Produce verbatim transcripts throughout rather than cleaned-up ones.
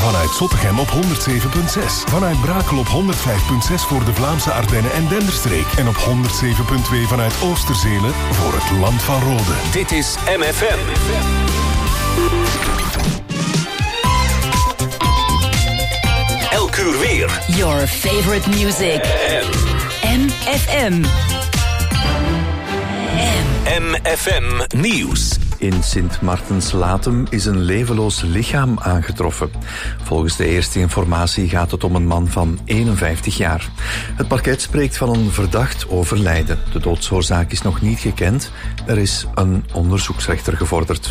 Vanuit Zottegem op honderd zeven komma zes. Vanuit Brakel op honderd vijf komma zes voor de Vlaamse Ardennen en Denderstreek. En op honderd zeven komma twee vanuit Oosterzelen voor het Land van Rode. Dit is M F M. Elk uur weer. Your favorite music. M F M. M F M Nieuws. In Sint-Martens-Latem is een levenloos lichaam aangetroffen. Volgens de eerste informatie gaat het om een man van eenenvijftig jaar. Het parket spreekt van een verdacht overlijden. De doodsoorzaak is nog niet gekend. Er is een onderzoeksrechter gevorderd.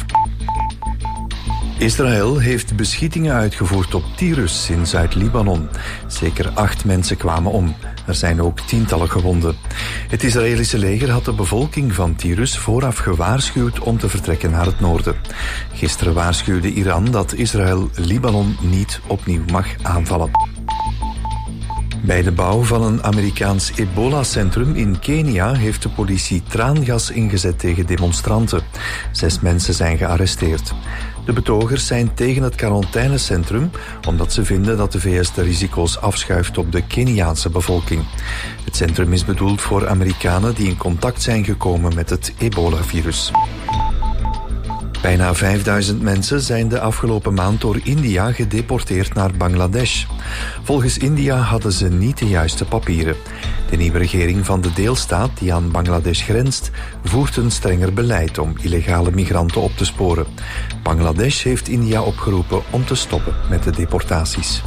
Israël heeft beschietingen uitgevoerd op Tyrus in Zuid-Libanon. Zeker acht mensen kwamen om. Er zijn ook tientallen gewonden. Het Israëlische leger had de bevolking van Tyrus vooraf gewaarschuwd om te vertrekken naar het noorden. Gisteren waarschuwde Iran dat Israël Libanon niet opnieuw mag aanvallen. Bij de bouw van een Amerikaans ebola-centrum in Kenia heeft de politie traangas ingezet tegen demonstranten. Zes mensen zijn gearresteerd. De betogers zijn tegen het quarantainecentrum omdat ze vinden dat de V S de risico's afschuift op de Keniaanse bevolking. Het centrum is bedoeld voor Amerikanen die in contact zijn gekomen met het ebola-virus. Bijna vijfduizend mensen zijn de afgelopen maand door India gedeporteerd naar Bangladesh. Volgens India hadden ze niet de juiste papieren. De nieuwe regering van de deelstaat die aan Bangladesh grenst voert een strenger beleid om illegale migranten op te sporen. Bangladesh heeft India opgeroepen om te stoppen met de deportaties.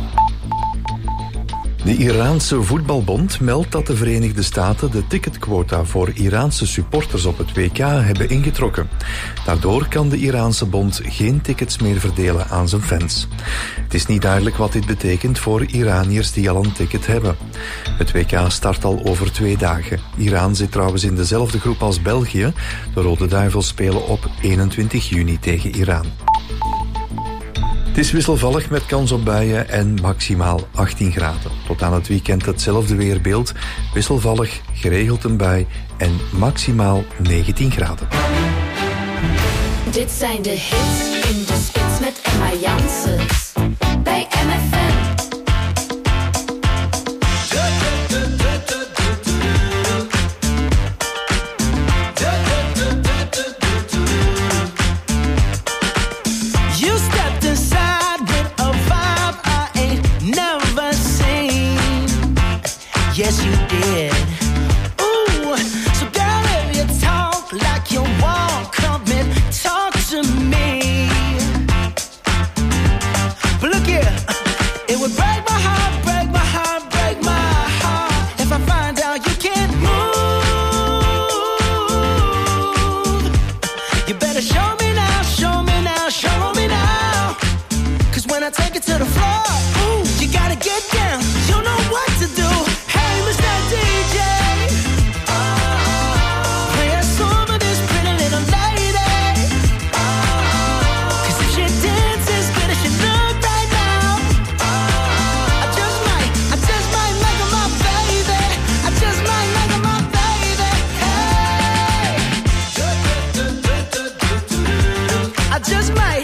De Iraanse voetbalbond meldt dat de Verenigde Staten de ticketquota voor Iraanse supporters op het W K hebben ingetrokken. Daardoor kan de Iraanse bond geen tickets meer verdelen aan zijn fans. Het is niet duidelijk wat dit betekent voor Iraniërs die al een ticket hebben. Het W K start al over twee dagen. Iran zit trouwens in dezelfde groep als België. De Rode Duivels spelen op eenentwintig juni tegen Iran. Het is wisselvallig met kans op buien en maximaal achttien graden. Tot aan het weekend hetzelfde weerbeeld. Wisselvallig, geregeld een bui en maximaal negentien graden. Dit zijn de hits in de spits met Emma Janssens. Bij M F M. Yes, you did. Ooh, so girl, if you talk like you walk, come and talk to me. But look here, it would break my heart, break my heart, break my heart if I find out you can't move. You better show me now, show me now, show me now. 'Cause when I take it to the floor, ooh, you gotta get down. You know what to do. D J, oh, play a song for this pretty little lady. Oh, 'cause if she dances good as she look right now, oh, I just might, I just might make her my baby. I just might make her my baby. Hey, I just might.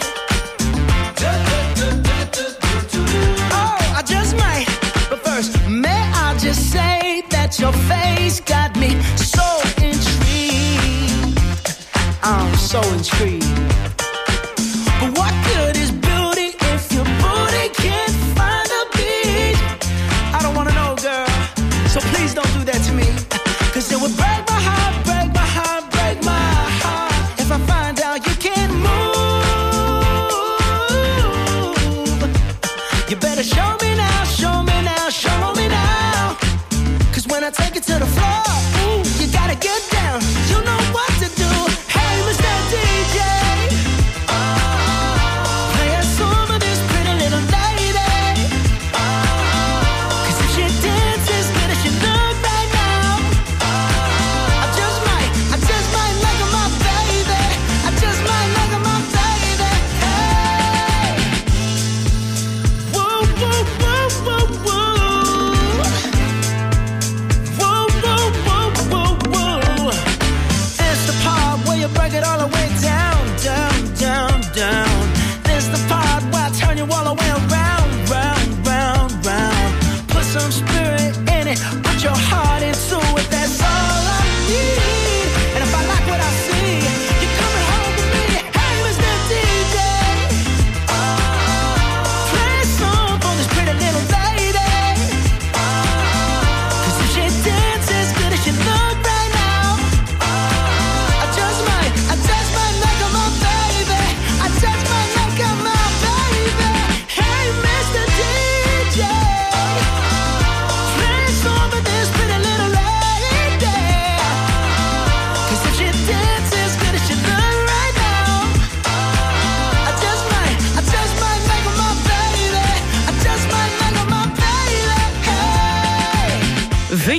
Oh, I just might. But first, may I just say that your face got me so intrigued. I'm so intrigued. But what good is beauty if your booty can't find a beat? I don't wanna know, girl, so please don't do that to me. 'Cause it would break my heart, break my heart, break my heart if I find out you can't move. You better show me now, show me now, show me now. 'Cause when I take it to the floor, ooh, you gotta get down. You know what to do. Hey, Mister D J.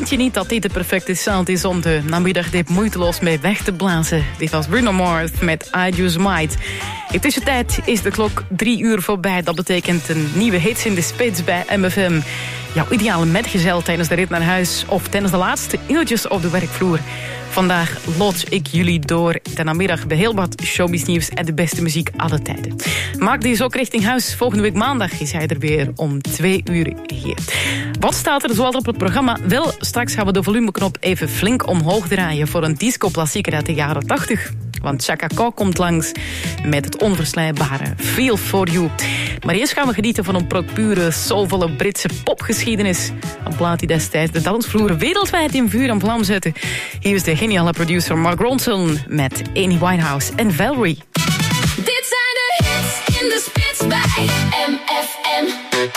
Vind je niet dat dit de perfecte sound is om de namiddag dit moeiteloos mee weg te blazen? Dit was Bruno Mars met I Use Might. In tussentijd is de klok drie uur voorbij. Dat betekent een nieuwe hits in de spits bij M F M. Jouw ideale metgezel tijdens de rit naar huis of tijdens de laatste uurtjes op de werkvloer. Vandaag lots ik jullie door de namiddag bij heel wat showbiznieuws en de beste muziek alle tijden. Maak deze ook richting huis. Volgende week maandag is hij er weer om twee uur hier. Wat staat er zoal op het programma? Wel, straks gaan we de volumeknop even flink omhoog draaien voor een disco-klassieker uit de jaren tachtig. Want Chaka Khan komt langs met het onverslijbare Feel For You. Maar eerst gaan we genieten van een pure, soulvolle Britse popgeschiedenis. Een plaat die destijds de dansvloer wereldwijd in vuur en vlam zette. Hier is de geniale producer Mark Ronson met Amy Winehouse en Valerie. Dit zijn de hits in de spits bij M F M.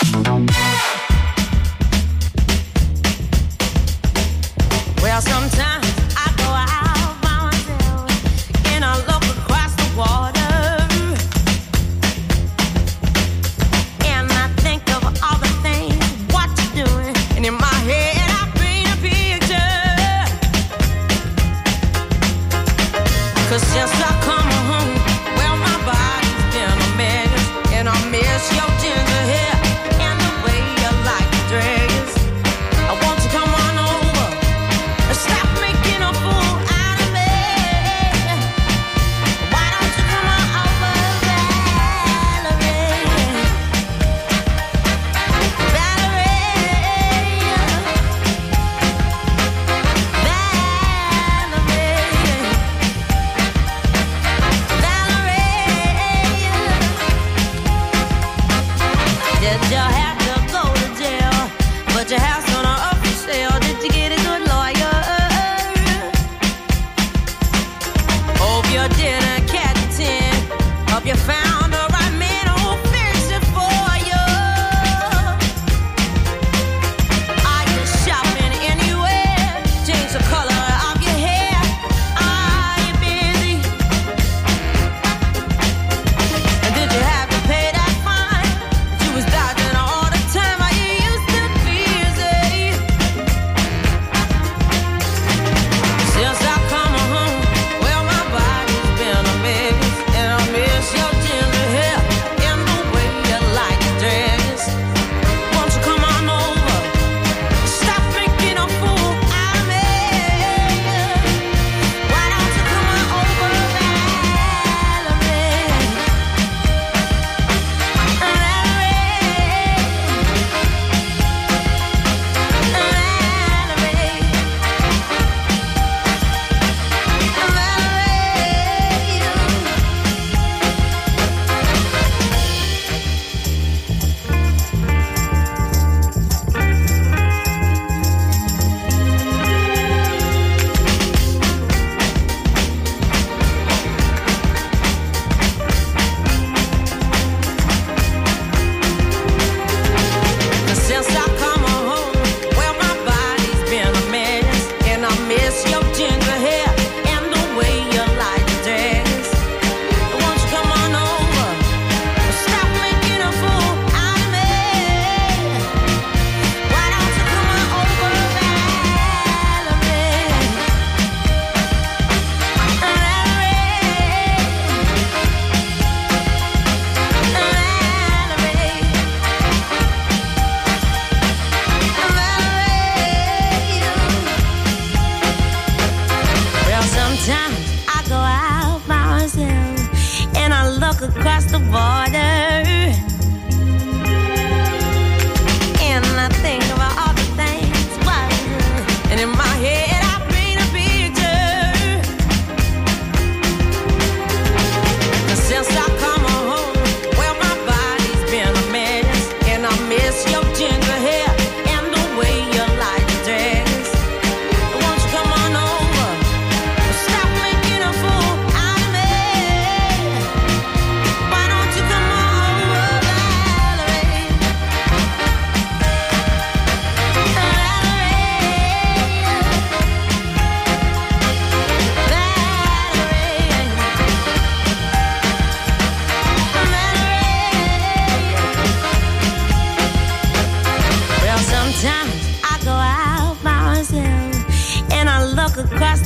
Well, sometimes I go out by myself and I look across the water and I think of all the things what you're doing, and in my head I paint a picture. 'Cause since I come home, well,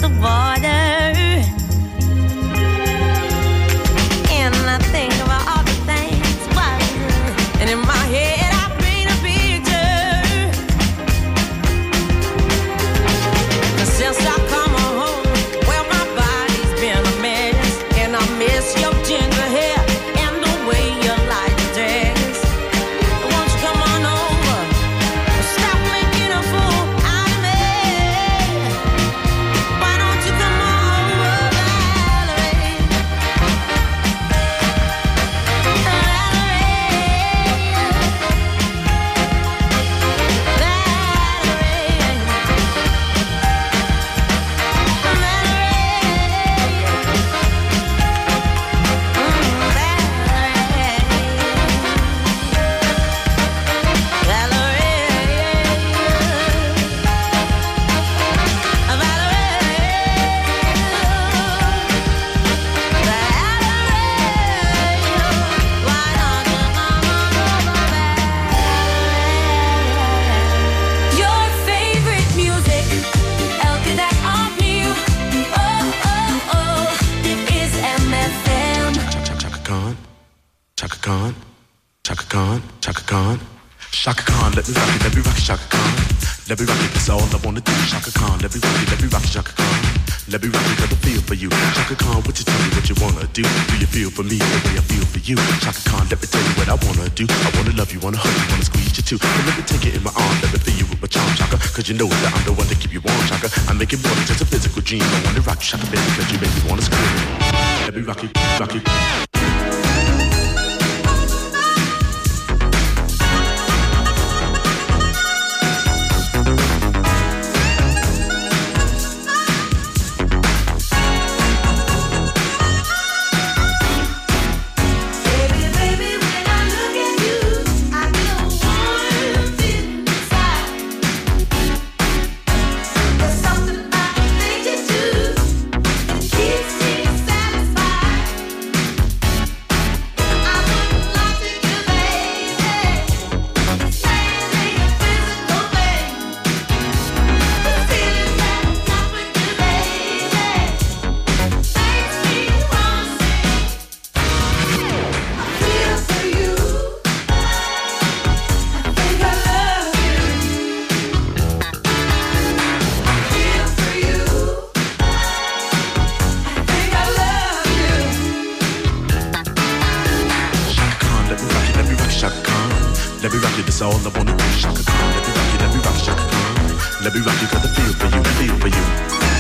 the water. And I think about all the things, and in my head I paint a picture. Since I come home, well, my body's been a mess, and I miss your ginger hair and the way you like to dance. Won't you come on over? Stop making a fool out of me. Why don't you come on over, Valerie? Your favorite music, elke dag opnieuw. Oh, oh, oh, dit is M F M. Chaka Khan, Chaka Khan, Chaka Khan, Chaka Khan, Chaka Khan, let me rock it, let me rock it, Chaka Khan, let me rock it, that's all I wanna do, Chaka Khan, let me rock it, let me rock it, Chaka Khan, let me rock it, got a feel for you, Chaka Khan, what you tell me what you wanna do, do you feel for me the way I feel for you, Chaka Khan, let me tell you what I wanna do, I wanna love you, wanna hug you, wanna squeeze you too, and let me take it in my arms, let me feel you with my charm, Chaka, cause you know that I'm the one to keep you warm, Chaka, I make it more than just a physical dream, I wanna rock you, Chaka, baby, cause you make me wanna scream, let me rock it, rock it. Baby, baby, when I look at you, I feel a warm feeling inside. There's something about the things you do that keeps me satisfied. I wouldn't lie to you, baby. It's mainly a physical thing. The feeling that I got with you, baby, makes me wanna sing. I feel for you. I think I love you. I feel for you. I think I love you. Chaka Khan, let me rock it, let me rock it, Chaka Khan. Let me rock it, that's all I wanna do, Chaka Khan. Let me rock it, let me rock it, Chaka Khan. Let me rock it, got the feel for you, feel for you.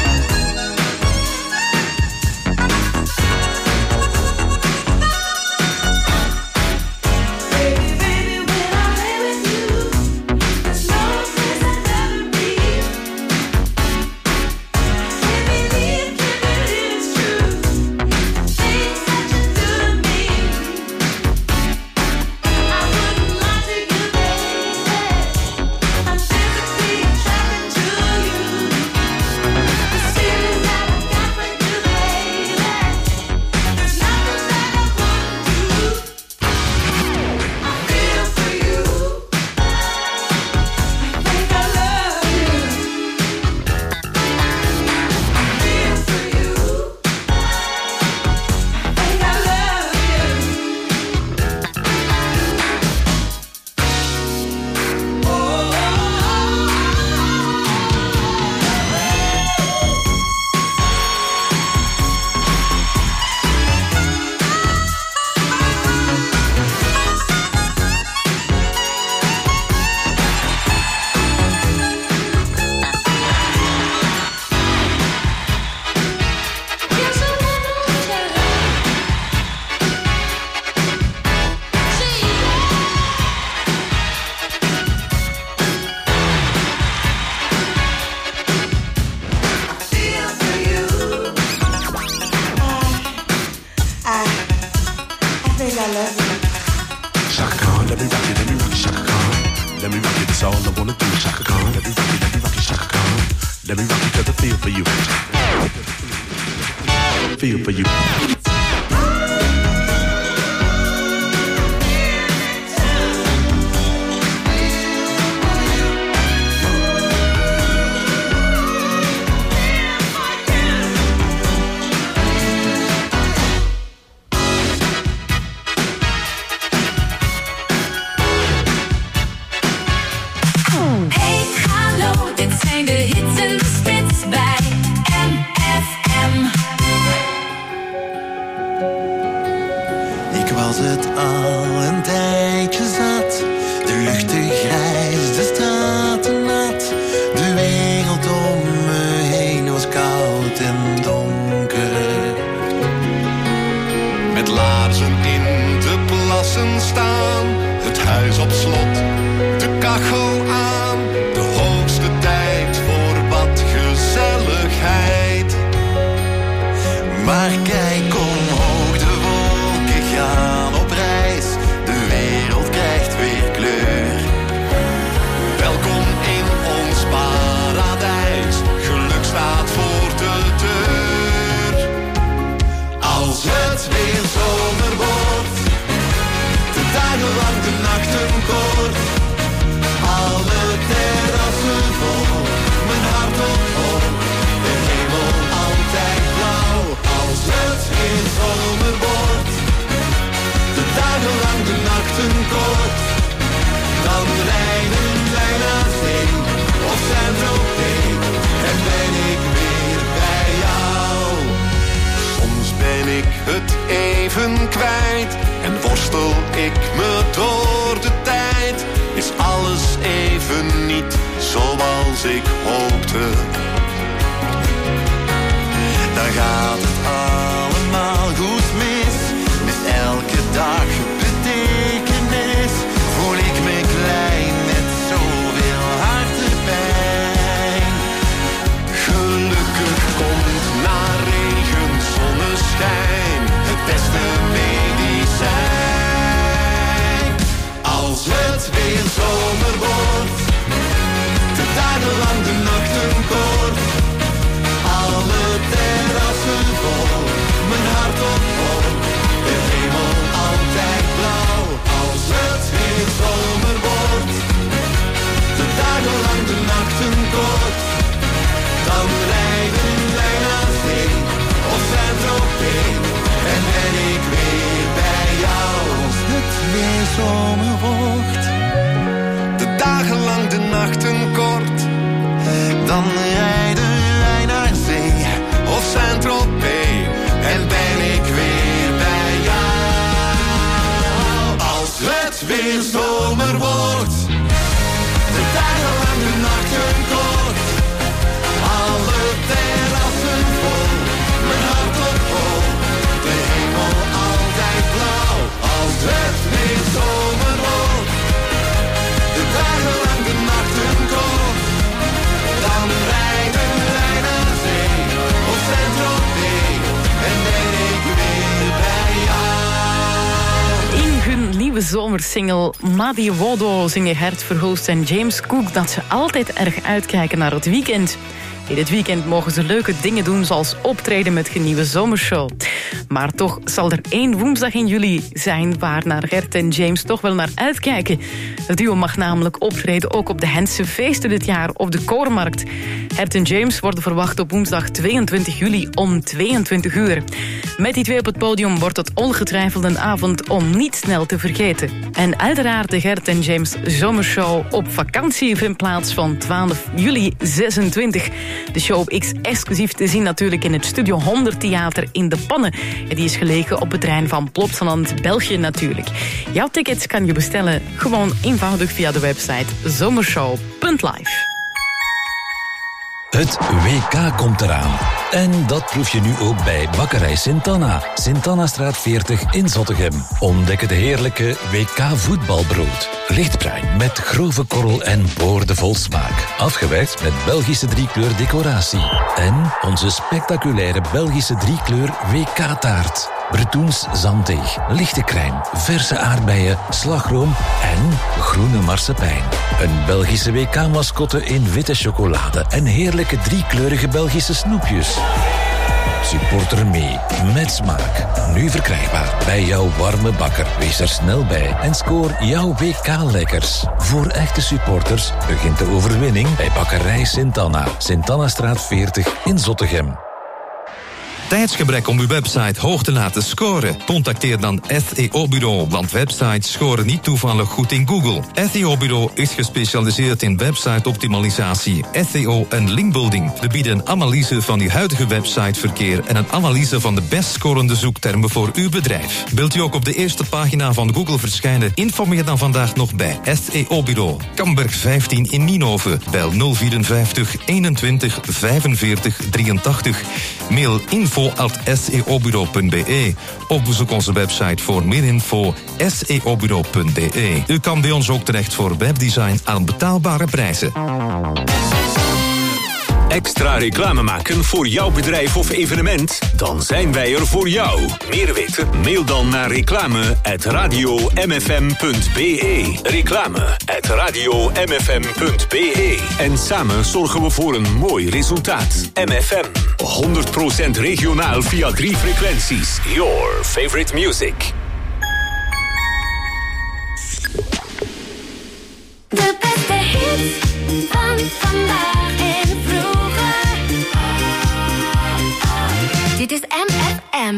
Baby, baby, when I lay with you, there's no place I'd rather be. Can't believe, can't believe it's true. Things that you do to me. I wouldn't lie to you, baby. I'm physically attracted to you. This feeling that I got with you, baby. There's nothing that I wouldn't do. I feel for you. I think I love you. I feel for you. I think I love Chaka Khan, let me rock it, let me rock it, Chaka Khan. Let me rock it, that's all I wanna do, Chaka Khan. Let me rock it, let me rock it, Chaka Khan. Let me rock it, got the feel for you. Feel for you. I aan, het huis op slot, de kachel aan. De hoogste tijd voor wat gezelligheid. Maar kijk omhoog, de wolken gaan op reis. De wereld krijgt weer kleur. Welkom in ons paradijs. Geluk staat voor de deur. Als het weer zomer wordt, de dagen lang, de nachten kort. Alle terrassen vol, mijn hart op hoog. De hemel altijd blauw. Als het weer zomer wordt, de dagen lang, de nachten kort. Dan rijden wij naar zee of Saint-Tropez en ben ik weer bij jou. Soms ben ik het even kwijt en worstel ik me door de tijd. Is alles even niet zoals ik hoopte. Dan gaat het allemaal goed mis. Met elke dag betekenis. Voel ik me klein met zoveel hartepijn. Gelukkig komt na regen zonneschijn het beste medicijn. Als het weer zomer wordt, de dagen lang, de nachten kort. Alle terrassen vol, mijn hart op vol. De hemel altijd blauw. Als het weer zomer wordt, de dagen lang, de nachten kort. Dan rijden wij naar zee of Saint-Tropez en ben ik weer bij jou. Als het weer zomer wordt, de dagen lang, de nachten kort. Dan rijden wij naar zee of Saint-Tropez en ben ik weer bij jou. Als het weer zomer wordt, de dagen lang, de nachten kort. Alle terrassen vol, mijn hart op vol. De hemel altijd blauw. Als het weer zomer wordt, de dagen lang, de nachten kort. Dan rijden wij naar zee of Saint-Tropez en ben ik weer bij jou. In hun nieuwe zomersingle Madi Wodo zingen Gert Verhoost en James Cook dat ze altijd erg uitkijken naar het weekend. In het weekend mogen ze leuke dingen doen, zoals optreden met hun nieuwe zomershow. Maar toch zal er één woensdag in juli zijn waar naar Gert en James toch wel naar uitkijken. Het duo mag namelijk optreden ook op de Hense feesten dit jaar op de Korenmarkt. Gert en James worden verwacht op woensdag tweeëntwintig juli om tweeëntwintig uur. Met die twee op het podium wordt het ongetwijfeld een avond om niet snel te vergeten. En uiteraard de Gert en James zomershow op vakantie vindt plaats van twaalf juli zesentwintig. De show op X exclusief te zien natuurlijk in het Studio honderd Theater in De Pannen. En die is gelegen op het terrein van Plopsaland, België natuurlijk. Jouw tickets kan je bestellen gewoon eenvoudig via de website zomershow punt live. Het W K komt eraan. En dat proef je nu ook bij Bakkerij Sint-Anna. Sint-Annastraat veertig in Zottegem. Ontdek het heerlijke W K voetbalbrood. Lichtbruin met grove korrel en boordevol smaak. Afgewerkt met Belgische driekleur decoratie. En onze spectaculaire Belgische driekleur W K-taart. Bretoens zanddeeg, lichte crème, verse aardbeien, slagroom en groene marsepein. Een Belgische W K-mascotte in witte chocolade en heerlijke driekleurige Belgische snoepjes. Supporter mee, met smaak. Nu verkrijgbaar bij jouw warme bakker. Wees er snel bij en scoor jouw W K-lekkers. Voor echte supporters begint de overwinning bij Bakkerij Sint-Anna. Sint-Annastraat veertig in Zottegem. Tijdsgebrek om uw website hoog te laten scoren? Contacteer dan S E O-bureau, want websites scoren niet toevallig goed in Google. S E O-bureau is gespecialiseerd in website-optimalisatie, S E O en linkbuilding. We bieden een analyse van uw huidige websiteverkeer en een analyse van de best scorende zoektermen voor uw bedrijf. Wilt u ook op de eerste pagina van Google verschijnen? Informeer dan vandaag nog bij S E O-bureau. Kamberg vijftien in Nienhoven. Bel nul vierenvijftig eenentwintig vijfenveertig drieëntachtig. Mail info info at s e o bureau punt b e of bezoek onze website voor meer info s e o bureau punt b e. U kan bij ons ook terecht voor webdesign aan betaalbare prijzen. Extra reclame maken voor jouw bedrijf of evenement? Dan zijn wij er voor jou. Meer weten? Mail dan naar reclame at radio m f m punt b e. Reclame at radio m f m punt b e. En samen zorgen we voor een mooi resultaat. M F M, honderd procent regionaal via drie frequenties. Your favorite music. De beste hits van vandaag en vroeger. Dit is M F M.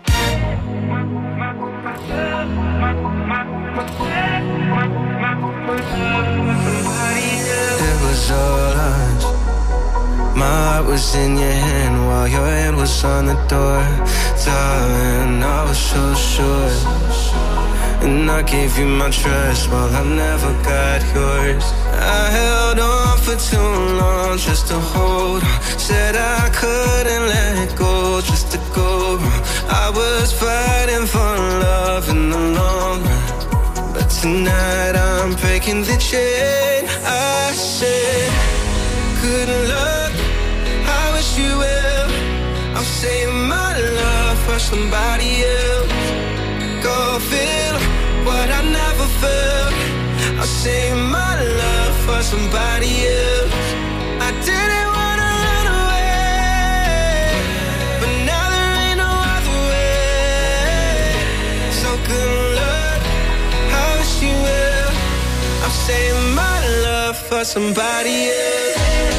It was all us. My heart was in your hand while your hand was on the door. Darling, I was so sure. And I gave you my trust while I never got yours. I held on for too long just to hold on. Said I couldn't let go just to go. I was fighting for love in the long run, but tonight I'm breaking the chain. I said, good luck, I wish you well. I'm saving my love for somebody else. Go feel what I never felt. I'll save my love for somebody else. I didn't wanna run away, but now there ain't no other way. So good luck, I wish you well. I'm saving my love for somebody else.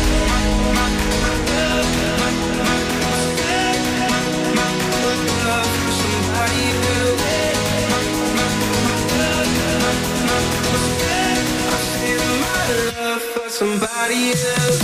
Somebody else.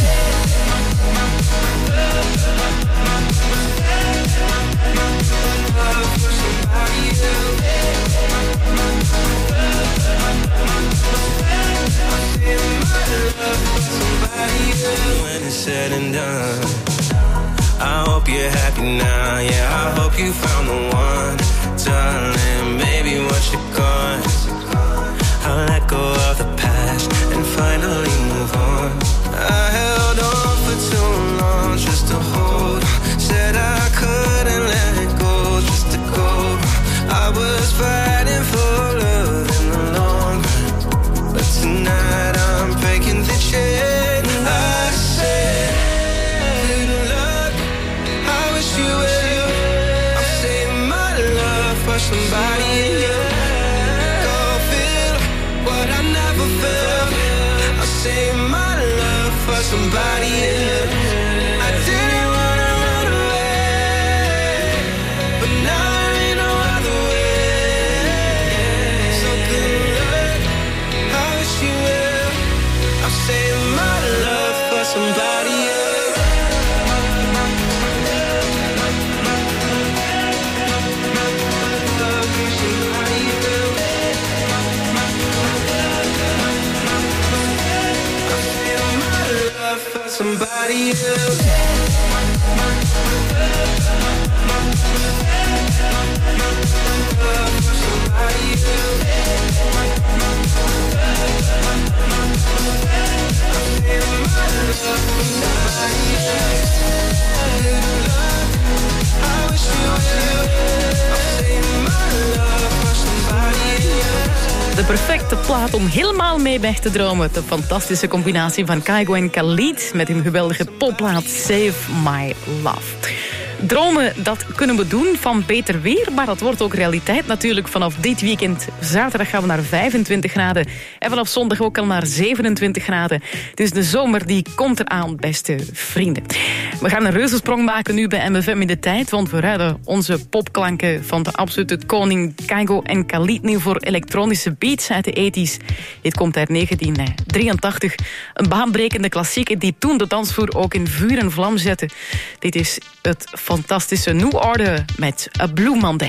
When it's said and done, I hope you're happy now. Yeah, I hope you found the one, darling. Maybe once you're gone, I'll let go of the past and finally move on. I held on for too long just to hold on. Said I couldn't let go just to go. I was fighting for love in the long run, but tonight I'm breaking the chain. I said, good luck, I wish you well. I'm saving my love for somebody else. I never felt. I'll save my love for somebody else. I didn't wanna run away, but now there ain't no other way. So good luck, I wish you well. I'll save my love for somebody else. Somebody else. De perfecte plaat om helemaal mee weg te dromen. De fantastische combinatie van Kygo en Khalid met hun geweldige popplaat Save My Love. Dromen, dat kunnen we doen van beter weer, maar dat wordt ook realiteit natuurlijk vanaf dit weekend. Zaterdag gaan we naar vijfentwintig graden en vanaf zondag ook al naar zevenentwintig graden. Dus de zomer die komt eraan, beste vrienden. We gaan een reuzensprong maken nu bij M F M in de tijd, want we ruilen onze popklanken van de absolute koning Kygo en Khalid nu voor elektronische beats uit de tachtiger. Dit komt uit negentien drieëntachtig. Een baanbrekende klassieker die toen de dansvloer ook in vuur en vlam zette. Dit is het fantastische New Order met A Blue Monday.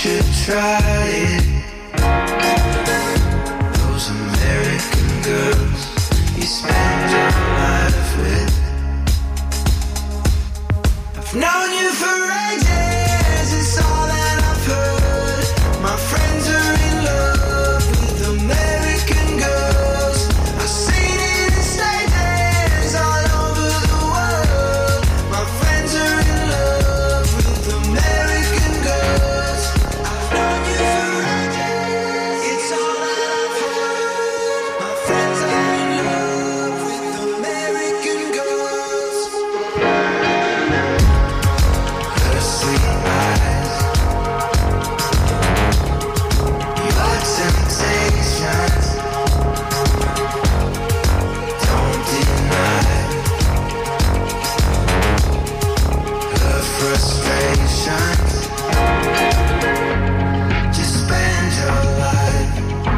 should try it. Those American girls you spend your life with. I've known you for ages, it's all that I've heard. My friends are in love with American girls. I've seen it in stages all over the world. My friends are in love with American girls. I've known you for ages, it's all that I've heard. My friends are in love with American girls. Her sweet eyes, your temptations, don't deny her frustrations. Just spend your life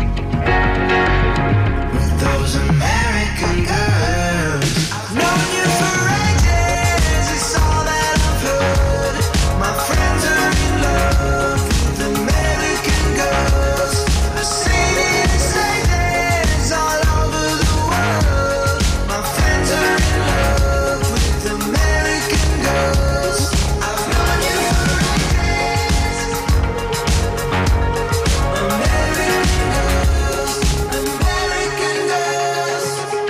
with those American girls. I've known you for ages, it's all that I've heard. My friends are in love with American girls. I've seen it in stages all over the world. My friends are in love with American girls. I've known you for ages. American girls, American girls.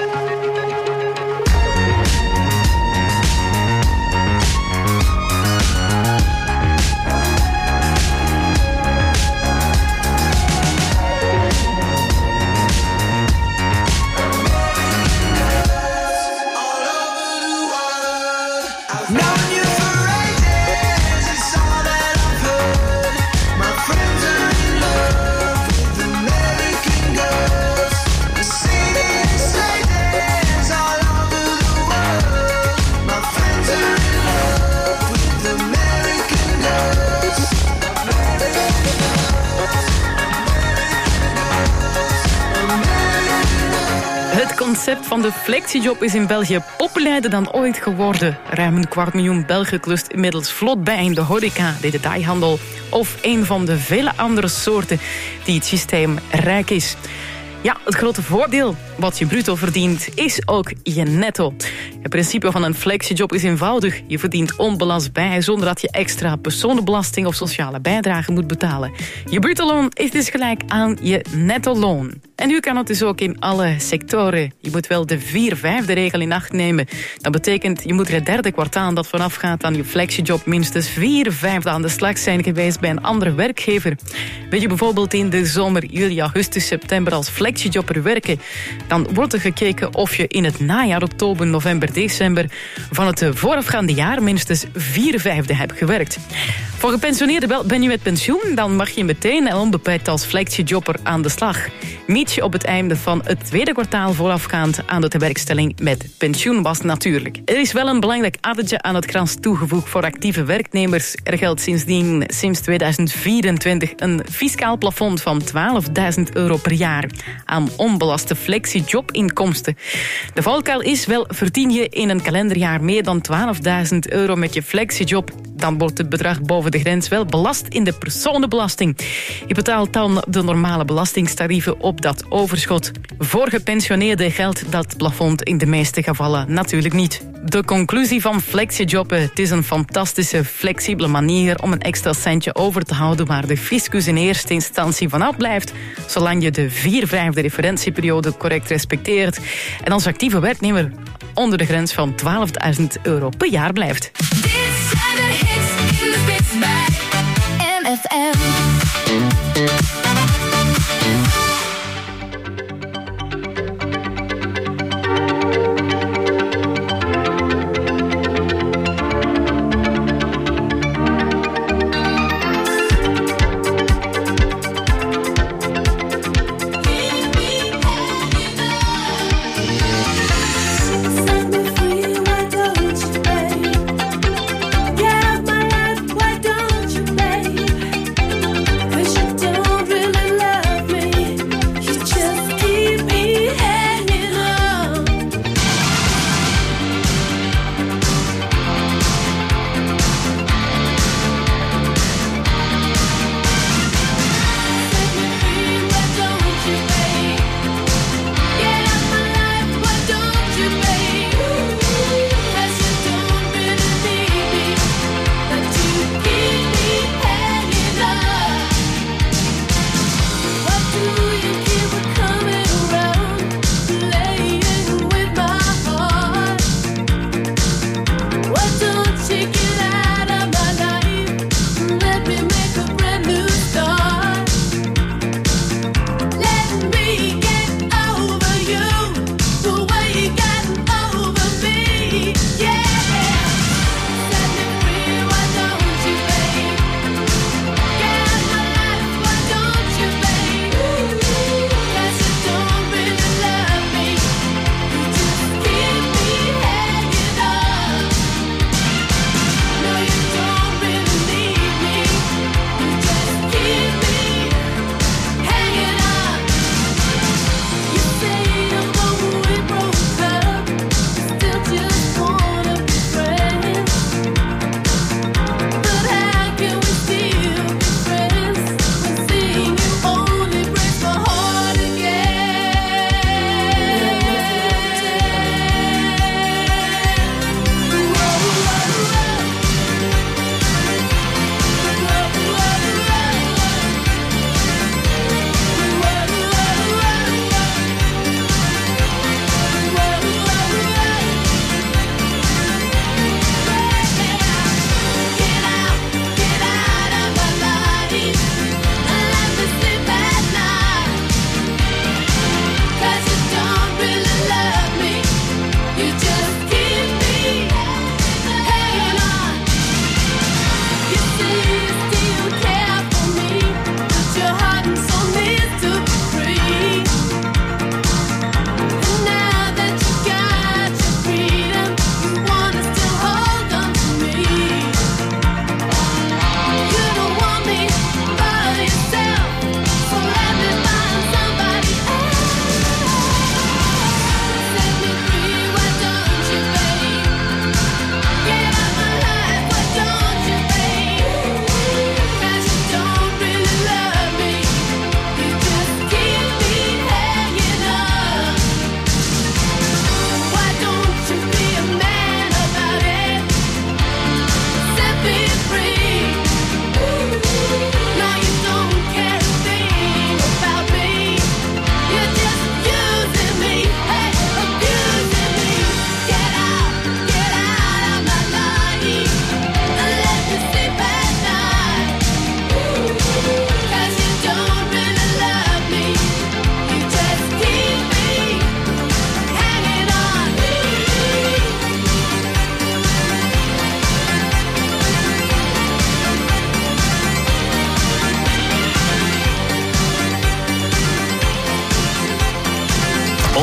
All over the world. I've known you for ages, it's all that I've heard. My friends are in love with American girls. I've seen it in stages all over the world. My friends are in love with American girls. Het concept van de flexiejob is in België populairder dan ooit geworden. Ruim een kwart miljoen Belgen klust inmiddels vlot bij in de horeca, de detailhandel of een van de vele andere soorten die het systeem rijk is. Ja, het grote voordeel wat je bruto verdient is ook je netto. Het principe van een flexiejob is eenvoudig. Je verdient onbelast bij zonder dat je extra personenbelasting of sociale bijdrage moet betalen. Je bruto loon is dus gelijk aan je netto loon. En nu kan het dus ook in alle sectoren. Je moet wel de vier vijfde regel in acht nemen. Dat betekent, je moet er het derde kwartaal dat vanafgaat aan je flexiejob minstens vier vijfde aan de slag zijn geweest bij een andere werkgever. Wil je bijvoorbeeld in de zomer, juli, augustus, september als flexijobber werken, dan wordt er gekeken of je in het najaar, oktober, november, december van het voorafgaande jaar minstens vier vijfde hebt gewerkt. Voor gepensioneerden wel, ben je met pensioen, dan mag je meteen en onbeperkt als flexijobber aan de slag. Mits je op het einde van het tweede kwartaal voorafgaand aan de tewerkstelling met pensioen was natuurlijk. Er is wel een belangrijk addertje aan het krans toegevoegd voor actieve werknemers. Er geldt sindsdien sinds tweeduizend vierentwintig een fiscaal plafond van twaalfduizend euro per jaar aan onbelaste flexijobinkomsten. De valkuil is wel, verdien je in een kalenderjaar meer dan twaalfduizend euro met je flexijob, dan wordt het bedrag boven de grens wel belast in de personenbelasting. Je betaalt dan de normale belastingtarieven op dat overschot. Voor gepensioneerden geldt dat plafond in de meeste gevallen natuurlijk niet. De conclusie van flexijobben: het is een fantastische, flexibele manier om een extra centje over te houden waar de fiscus in eerste instantie vanaf blijft, zolang je de vier vijfde referentieperiode correct respecteert en als actieve werknemer onder de grens van twaalfduizend euro per jaar blijft. Dit zijn de hits in de bits bij M F M. Get out my life, why don't you, babe?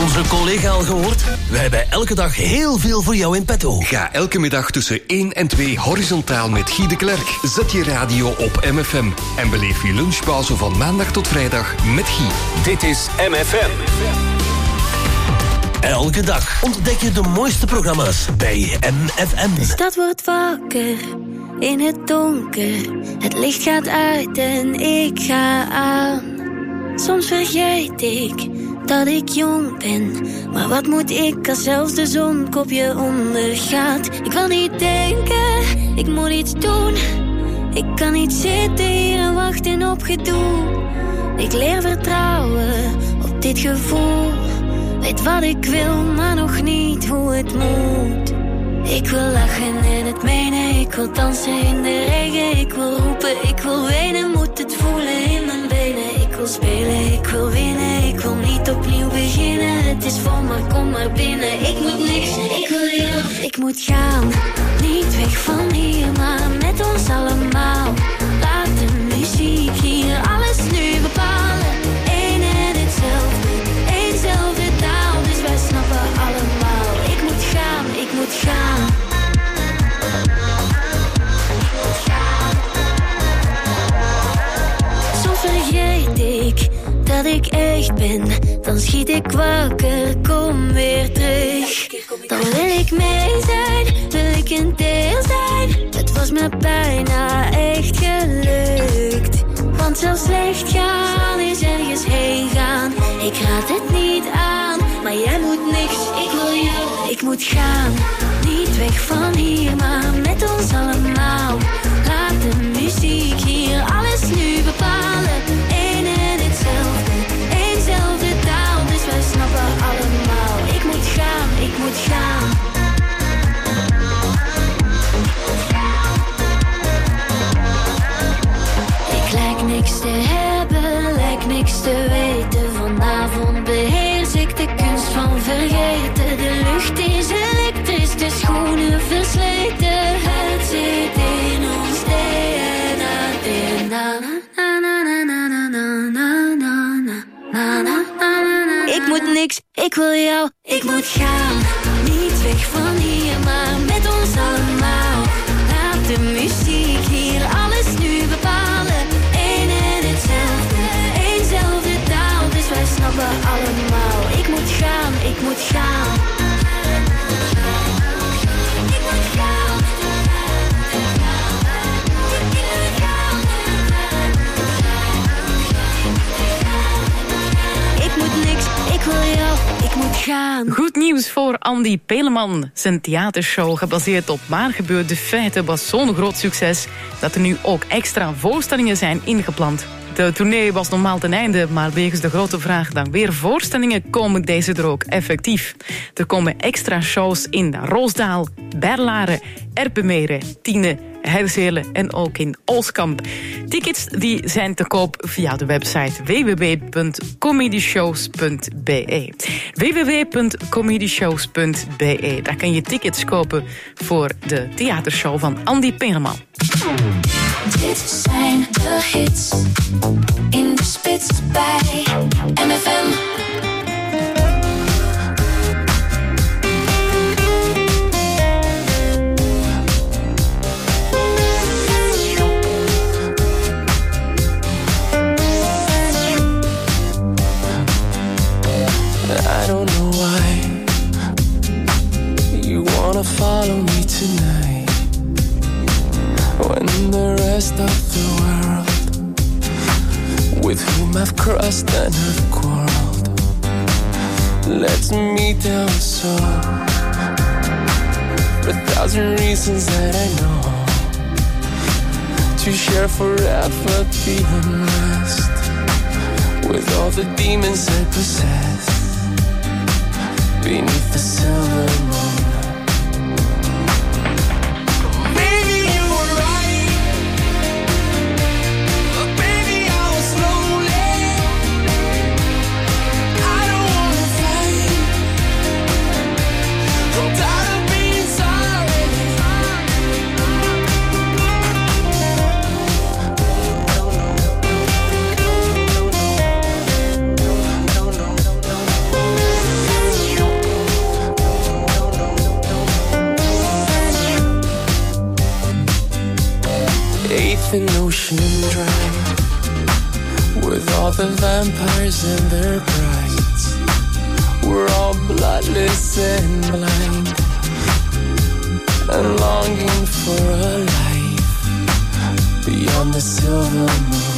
onze collega al gehoord? Wij hebben elke dag heel veel voor jou in petto. Ga elke middag tussen één en twee horizontaal met Guy de Klerk. Zet je radio op M F M en beleef je lunchpauze van maandag tot vrijdag met Guy. Dit is M F M. Elke dag ontdek je de mooiste programma's bij M F M. De stad wordt wakker in het donker. Het licht gaat uit en ik ga aan. Soms vergeet ik dat ik jong ben. Maar wat moet ik als zelfs de zon kopje ondergaat? Ik wil niet denken, ik moet iets doen. Ik kan niet zitten hier en wachten op gedoe. Ik leer vertrouwen op dit gevoel. Weet wat ik wil, maar nog niet hoe het moet. Ik wil lachen en het menen. Ik wil dansen in de regen. Ik wil roepen, ik wil wenen. Moet het voelen in mijn benen. Ik wil spelen, ik wil winnen. Ik wil niet opnieuw beginnen. Het is vol, maar kom maar binnen. Ik moet niks, ik wil jou. Ik moet gaan, niet weg van hier, maar met ons allemaal. Laat de muziek hier alles nu bepalen. Eén en hetzelfde, éénzelfde taal. Dus wij snappen allemaal. Ik moet gaan, ik moet gaan. Soms vergeet ik dat ik echt ben. Dan schiet ik wakker, kom weer terug. Dan wil ik mee zijn, wil ik een deel zijn. Het was me bijna echt gelukt. Want zelfs slecht gaan is ergens heen gaan. Ik raad het niet aan, maar jij moet niks. Ik wil jou, ik moet gaan. Niet weg van hier, maar met ons allemaal. Laat de muziek hier alles nu bepalen. Eén en hetzelfde, éénzelfde taal. Dus wij snappen allemaal. Ik moet gaan, ik moet gaan. Ik lijk niks te hebben, lijk niks te weten. Vanavond beheers ik de kunst van vergeten. De lucht is elektrisch, de schoenen versleten. Het zit in ons D N A. D N A. Na, na, na, na, na, na, na, na, na, na, na, na. Ik moet niks, ik wil jou, ik moet gaan. Niet weg van hier, maar met ons allemaal. Laat de muziek hier alles nu bepalen. Eén en hetzelfde, éénzelfde taal. Dus wij snappen allemaal. Ik moet gaan, ik moet gaan. Ik moet gaan. Ik moet niks, ik wil jou, ik moet gaan. Goed nieuws voor Andy Peleman. Zijn theatershow, gebaseerd op waar gebeurde feiten, was zo'n groot succes dat er nu ook extra voorstellingen zijn ingepland. De tournee was normaal ten einde, maar wegens de grote vraag naar weer voorstellingen komen deze er ook effectief. Er komen extra shows in Roosdaal, Berlaren, Erpenmeren, Tiene, Herzelen en ook in Oostkamp. Tickets die zijn te koop via de website w w w punt comedyshows punt b e. w w w punt comedyshows punt b e. Daar kan je tickets kopen voor de theatershow van Andy Peleman. Dit zijn de hits in de spits bij M F M. I don't know why you wanna follow me tonight, when the rest of the world with whom I've crossed and have quarreled lets me down so. A thousand reasons that I know to share forever the unrest with all the demons I possess beneath the silver moon. all the vampires and their brides. We're all bloodless and blind, and longing for a life beyond the silver moon.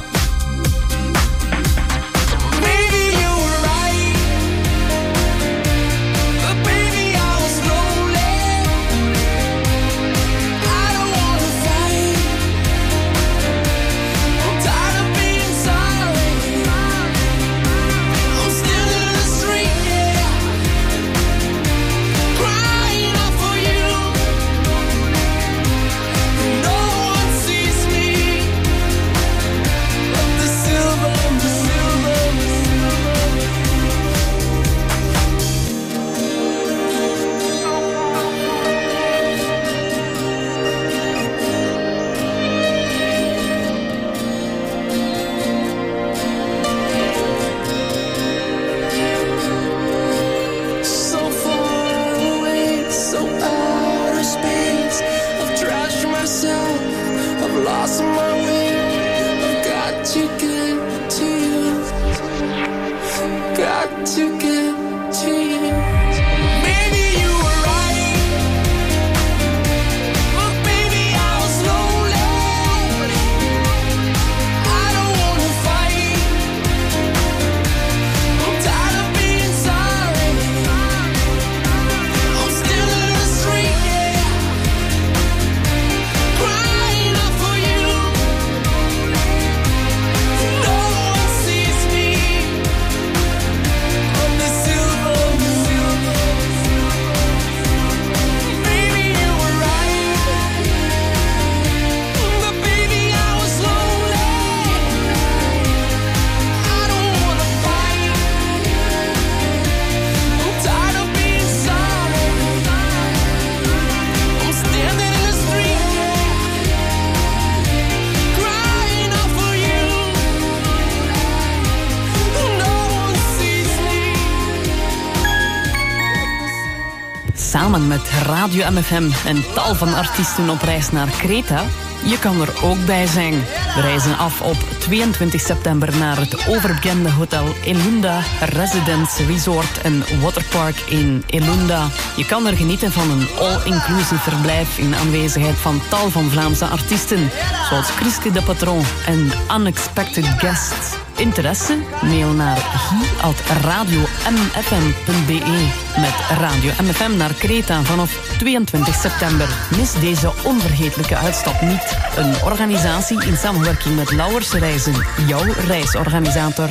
Samen met Radio M F M en tal van artiesten op reis naar Kreta. Je kan er ook bij zijn. We reizen af op tweeëntwintig september naar het overbekende hotel Elunda Residence Resort en Waterpark in Elunda. Je kan er genieten van een all-inclusive verblijf in aanwezigheid van tal van Vlaamse artiesten, zoals Chriske de Patron en Unexpected Guests. Interesse? Mail naar guy at radio m f m punt b e met Radio M F M naar Kreta vanaf tweeëntwintig september. Mis deze onvergetelijke uitstap niet. Een organisatie in samenwerking met Lauwers Reizen, jouw reisorganisator.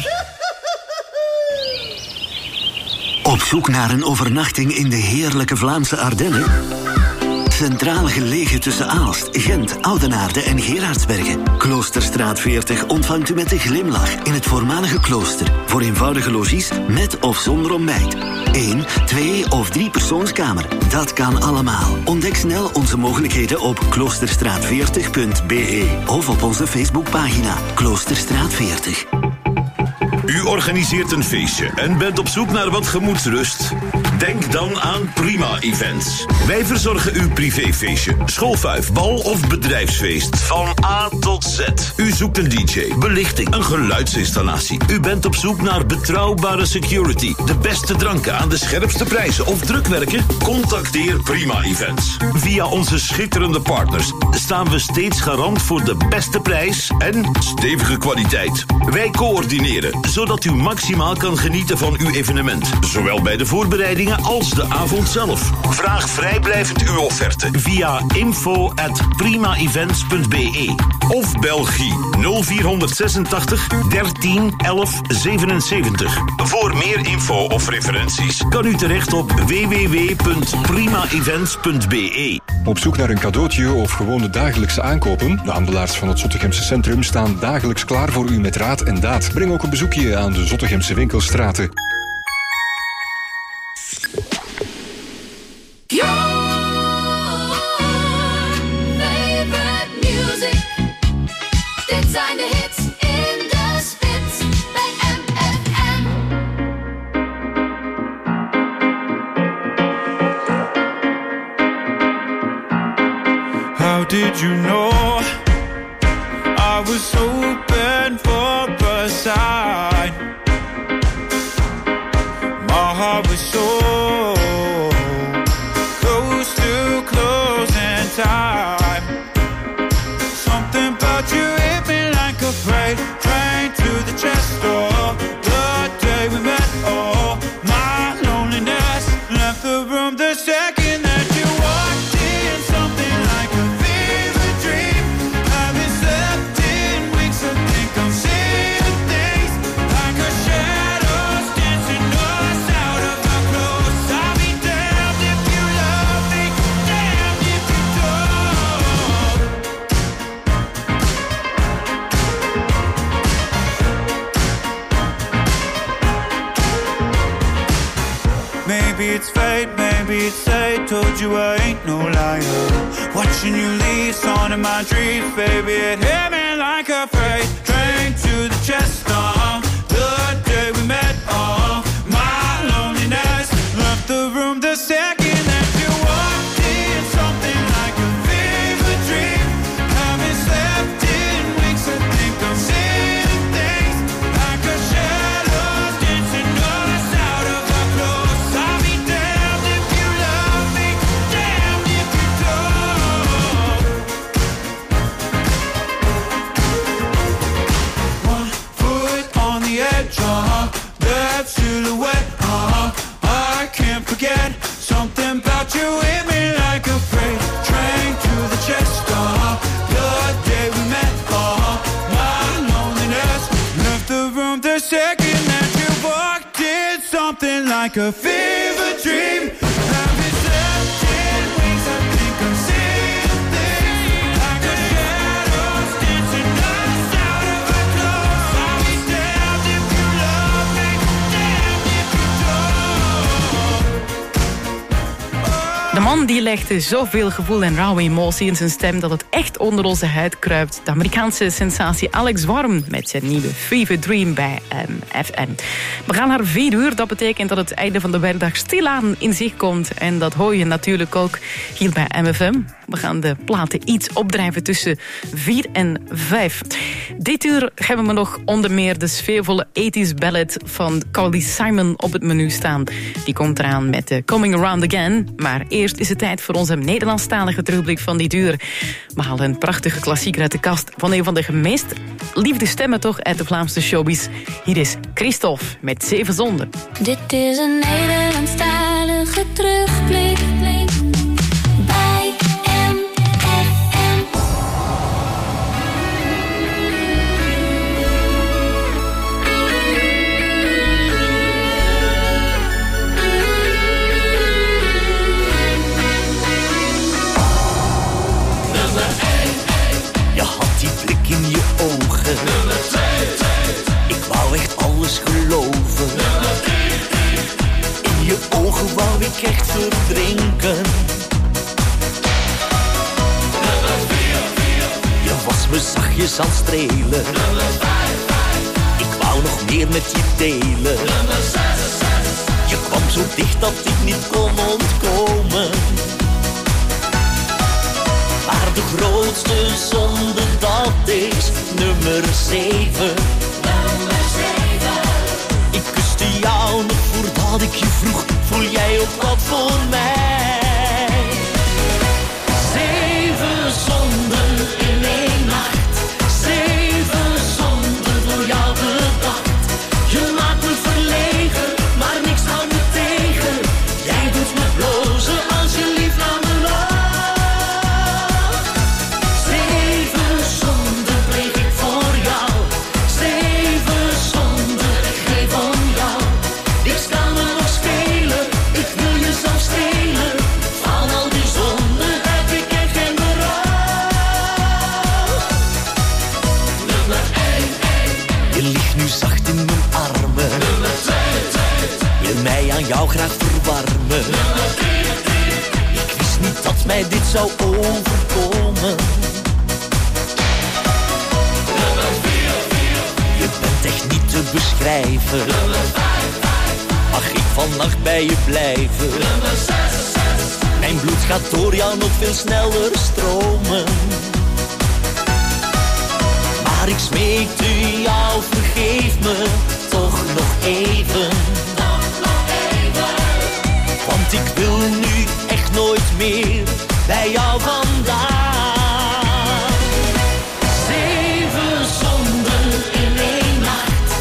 Op zoek naar een overnachting in de heerlijke Vlaamse Ardennen? Centraal gelegen tussen Aalst, Gent, Oudenaarde en Gerardsbergen. Kloosterstraat veertig ontvangt u met een glimlach in het voormalige klooster. Voor eenvoudige logies met of zonder ontbijt. Eén, twee of drie persoonskamer. Dat kan allemaal. Ontdek snel onze mogelijkheden op kloosterstraat veertig punt b e of op onze Facebookpagina Kloosterstraat veertig. U organiseert een feestje en bent op zoek naar wat gemoedsrust? Denk dan aan Prima Events. Wij verzorgen uw privéfeestje, schoolfuif, bal of bedrijfsfeest. Van A tot Z. U zoekt een D J, belichting, een geluidsinstallatie. U bent op zoek naar betrouwbare security, de beste dranken aan de scherpste prijzen of drukwerken? Contacteer Prima Events. Via onze schitterende partners staan we steeds garant voor de beste prijs en stevige kwaliteit. Wij coördineren, zodat u maximaal kan genieten van uw evenement. Zowel bij de voorbereidingen als de avond zelf. Vraag vrijblijvend uw offerte via info at prima events punt b e of bel Guy nul vier zesentachtig dertien elf zevenenzeventig. Voor meer info of referenties kan u terecht op w w w punt prima events punt b e. Op zoek naar een cadeautje of gewone dagelijkse aankopen? De handelaars van het Zottegemse centrum staan dagelijks klaar voor u met raad en daad. Breng ook een bezoekje aan de Zottegemse winkelstraten. Did you know I was hoping for a sign? the chest door. The day we met, oh, my loneliness left the room the second that you walked in. Something like a fever dream. Haven't slept in weeks. I think I'm seeing things like a shadows dancing us out of our clothes. I'll be damned if you love me, damned if you don't. Maybe it's fate, maybe it's fate. Told you I ain't no liar. Watching you leave, song in my dreams, baby. It hit me like a freight train to the chest. Uh, the day we met, uh, my loneliness left the room the second that you walked in. Something like a fever dream. Haven't slept in weeks. I think I'm seeing things like a shadows dancing us out of our clothes. I'll be damned if you love me, damned if you don't. One foot on the edge, uh-huh. That silhouette, uh-huh. I can't forget something about you hit me like a freight train to the chest, uh-huh. The day we met, uh-huh. My loneliness left the room the second that you walked in. Something like a fever dream. Haven't slept in weeks. I think I'm seeing things like a shadows dancing us out of our clothes. I'll be damned if you love me, damned if you don't. De man die legde zoveel gevoel en rauwe emotie in zijn stem dat het echt onder onze huid kruipt. De Amerikaanse sensatie Alex Warm met zijn nieuwe Fever Dream bij um, F M. We gaan naar vier uur. Dat betekent dat het einde van de werkdag stilaan in zicht komt. En dat hoor je natuurlijk ook hier bij M F M. We gaan de platen iets opdrijven tussen vier en vijf. Dit uur hebben we nog onder meer de sfeervolle eighties ballad van Carly Simon op het menu staan. Die komt eraan met de Coming Around Again. Maar eerst is het tijd voor onze Nederlandstalige terugblik van dit uur. We halen een prachtige klassieker uit de kast van een van de meest liefde stemmen toch uit de Vlaamse showbiz. Hier is Christophe met Zeven Zonden. Dit is een Nederlandstalige terugblik bij M F M. Je had die blik in je ogen. Ik wou echt alles geloven. In je ogen wou ik echt verdrinken. Je was me zachtjes aan het strelen. Ik wou nog meer met je delen. Je kwam zo dicht dat ik niet kon ontkomen. Maar de grootste zonde, dat is nummer zeven. Nummer zeven. Ik kuste jou nog voordat ik je vroeg, voel jij ook wat voor mij? Zeven zonden in één nacht. Zeven zonden door jou bedacht. Je maakt me verlegen, maar niks houdt me tegen. Jij doet me blozen als je lief naar me lacht. Jou graag verwarmen. Ik wist niet dat mij dit zou overkomen. Je bent echt niet te beschrijven. Mag ik vannacht bij je blijven? Mijn bloed gaat door jou nog veel sneller stromen. Maar ik smeekte jou, vergeef me toch nog even. Want ik wil nu echt nooit meer bij jou vandaan. Zeven zonden in één nacht.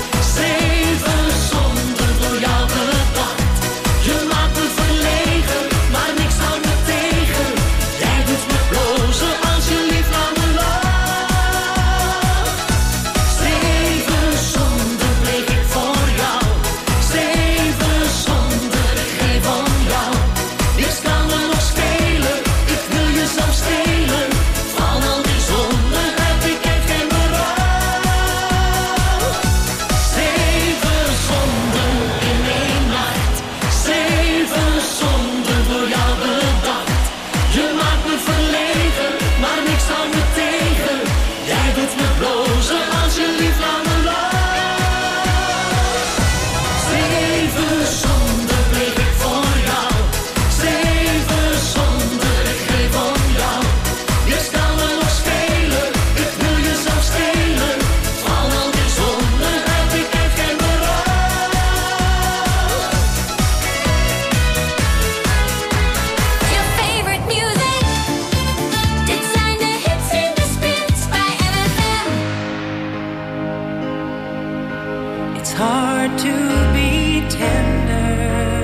It's hard to be tender.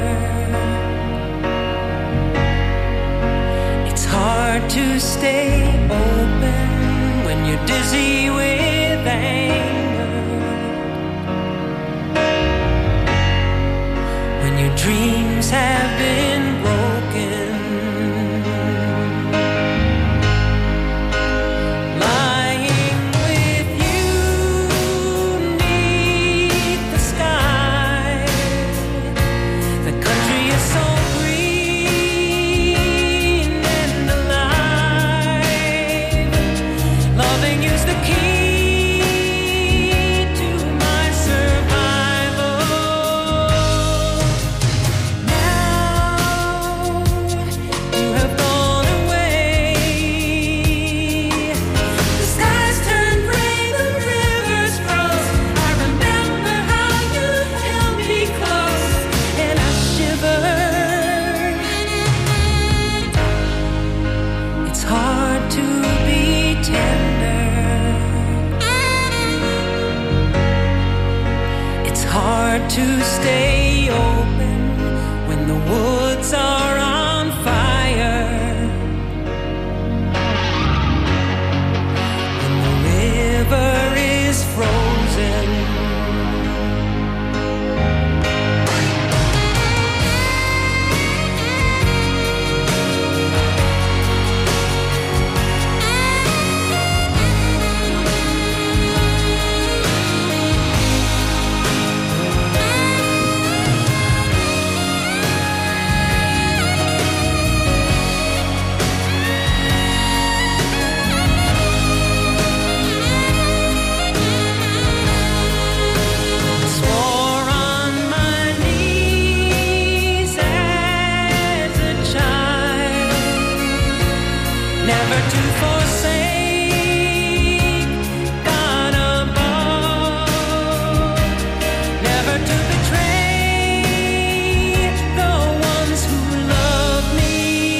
It's hard to stay open when you're dizzy with anger. When your dreams have been broken. Lying with you 'neath the sky. The country is so green and alive. Loving you's the key to my survival. Now you have gone away. The skies turn gray, the rivers froze. I remember how you held me close, and I shivered. It's hard to be tender. It's hard to stay open when the woods are on fire. When the river is frozen. Swore on my knees as a child, never to forsake God above, never to betray the ones who love me.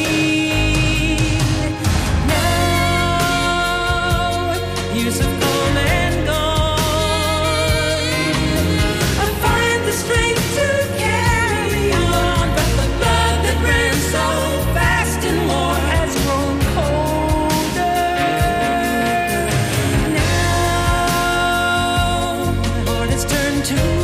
Now years have come and gone. I find the strength to carry on, but the blood that ran so fast in war has grown colder. Now my heart has turned to